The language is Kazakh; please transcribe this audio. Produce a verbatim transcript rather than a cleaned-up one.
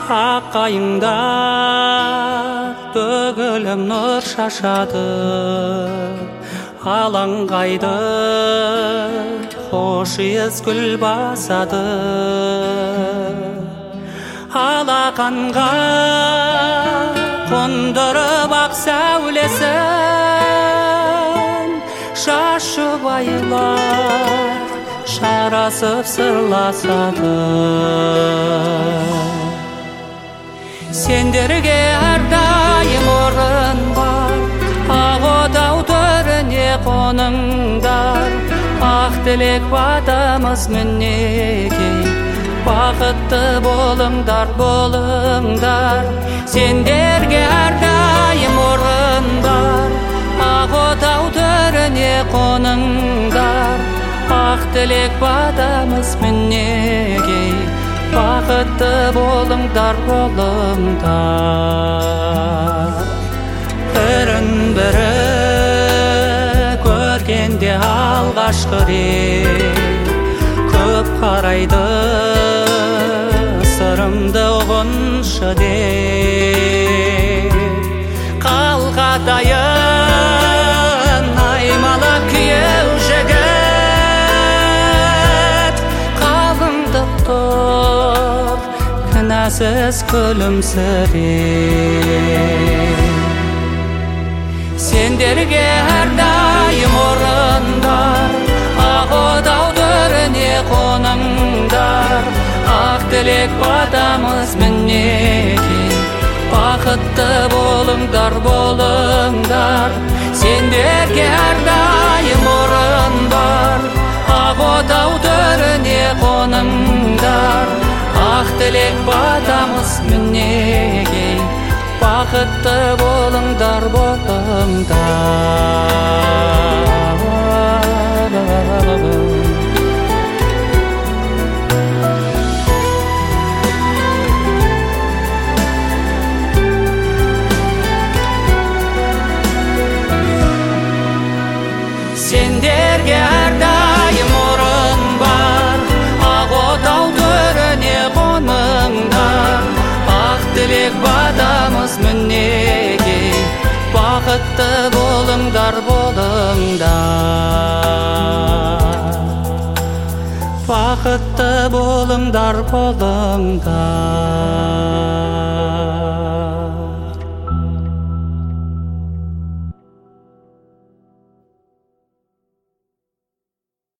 Аққайыңда төгілім нұр шашады, алаңғайды хош иіс гүл басады. Алақанға қондырып ақ сәулесін, шашып айлар жарасып сырласады. Сендерге әрдайым орын бар, ақ отау төріне қоныңдар. Ақ тілек батамыз мінекей, бақытты болыңдар, болыңдар. Сендерге әрдайым орын бар, ақ отау төріне қоныңдар. Ақ тілек батамыз мінекей, бақытты болыңдар, болыңдар. Бірін-бірі көргенде алғашқы рет көп қарайды, сырымды ұғыншы деп. Қалқатайын аймалап күйеу жігіт, қалыңдық тұр кінәсіз күлімсіреп. Сендерге әрдайым орын бар, ақ отау төріне қоныңдар. Ақ тілек батамыз мінекей, бақытты болыңдар, болыңдар. Сендерге әрдайым орын бар, ақ отау төріне қоныңдар. Ақ тілек батамыз мінекей, бақытты болыңдар, болыңдар. Сендерге әрдайым орын бар, ақ отау төріне қоныңдар. Ақ тілек батамыз мінекей, бақытты болыңдар, болыңдар. Бақытты болыңдар, болыңдар.